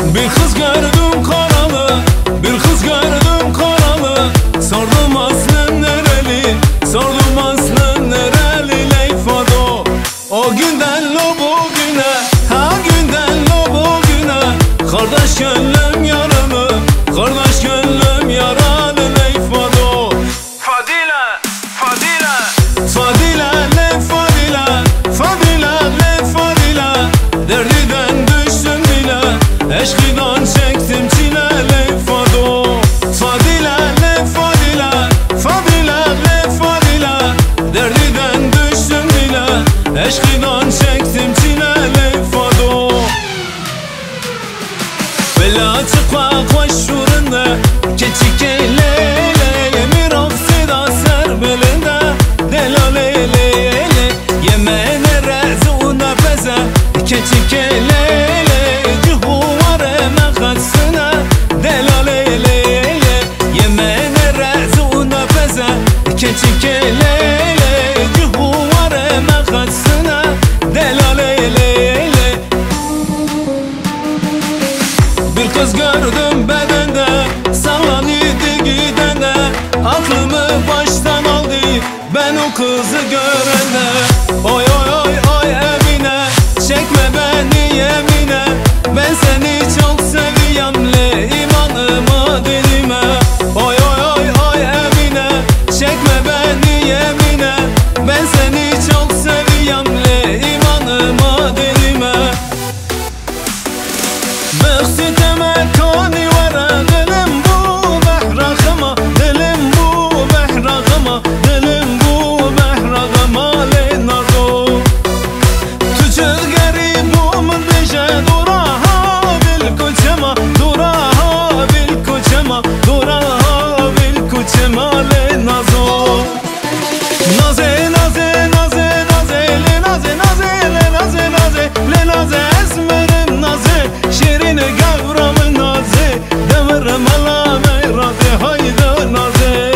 Bir kız gördüm karalı, bir kız gördüm karalı. Sordum aslın nereli, sordum aslın nereli Leyfado. O günden lo bugüne, ha günden lo bugüne. Kardeş gönlüm yaralı, kardeş gönlüm yaralı Leyfado. Fadile, Fadile, Fadile le Fadile, Fadile le Fadile. Derdiden düştüm bile, eşkıdan çektim çile Leyfado. Fadile le Fadile, Fadile le Fadile. Derdiden düştüm bile, eşkıdan çektim çile Leyfado. Bela çıkma koşurunda, keçik eyle miraf seda ser belinde. Delale eyle, yemeğine rezuna beze. Keçik eyle, cihuvare mekatsına. Delale eyle, yemeğine rezuna beze. Keçik eyle, cihuvare mekatsına. Delale eyle. Bir kız gördüm bedende, sallanıydı gidende. Aklımı baştan aldı ben o kızı görende. Oy oy oy oy Emine, çekme beni yemine. Ben seni çok seviyorum le imanıma dilime. Oy oy oy oy Emine, çekme beni yemine. Ben seni çok seviyorum le imanıma dilime. Beksiteme kani vere dilim bu mehragıma. Dilim bu mehragıma, dilim bu mehragıma le nardo. Tücel garibumun beje duraha bil kucema. Duraha bil kucema, duraha bil kucema le nazo. Naze naze naze naze le naze naze le naze naze le naze esmerim naze. Şirin gavramın naze, demirem alame raze hayda naze.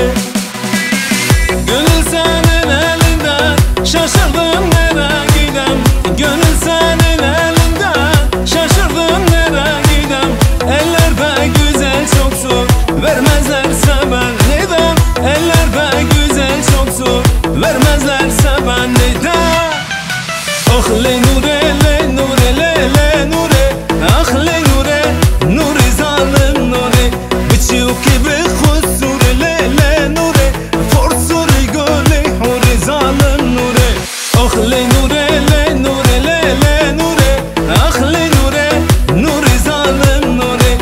Gönül senin elinden, şaşırdım nereye gidem. Gönül senin elinden, şaşırdım nereye gidem. Ellerde güzel çoktur, vermezlerse ben neden. Ellerde güzel çoktur, vermezlerse ben neden. Ah le nure le nure le le nure. Ah le nure, nure zalim nure. Bıçık gibi kusur le le nure. Forsuri gölü huri zalim nure. Ah le nure le nure le le nure. Ah le nure, nure zalim nure.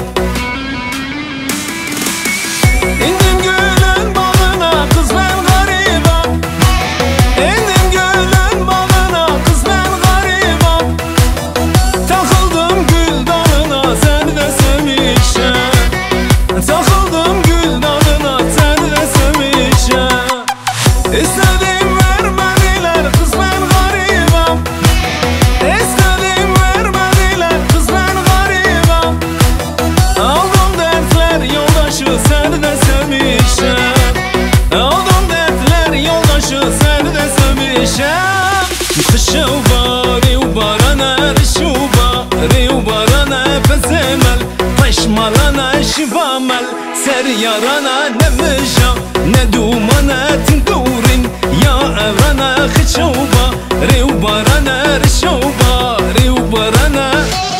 İndim gülün bağına, kız ben garibim. İndim gülün bağına, kız ben garibim. Takıldım gül dalına, sen de sevmişsin. Takıldım gül dalına, sen de sevmişsin. İstediğim vermediler, kız ben garibim. İstediğim vermediler, kız ben garibim. Aldım dertler yoldaşı, sen de sevmişsin. Aldım dertler yoldaşı, sen de sevmişsin. Kışıva, rivbarana, rişuva, rivbarana bezemel. Peşmalana şivamel, ser yarana ne mışa, ne dumana tindurin. Ya evrana kışıva, rivbarana, rişuva, rivbarana.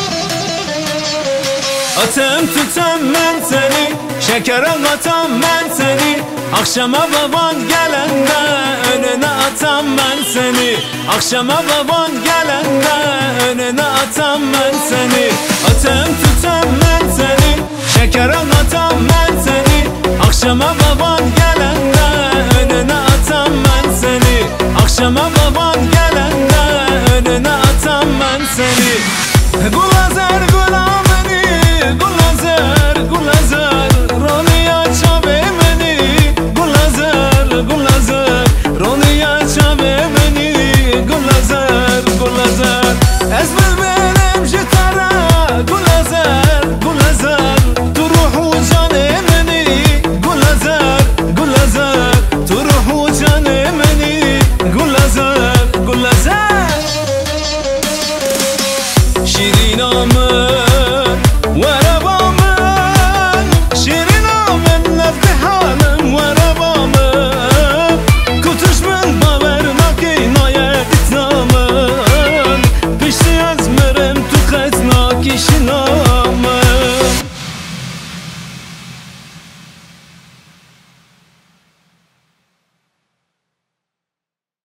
Atem tutam ben seni, şekere atam ben seni. Akşama baban gelende, önüne atam ben seni. Akşama baban gelende, önüne atam ben seni. Atem tutam ben seni, şekere atam ben seni. Akşama baban gelende, önüne atam ben seni. Akşama baban gelende, önüne atam ben seni. Bu lazer gulam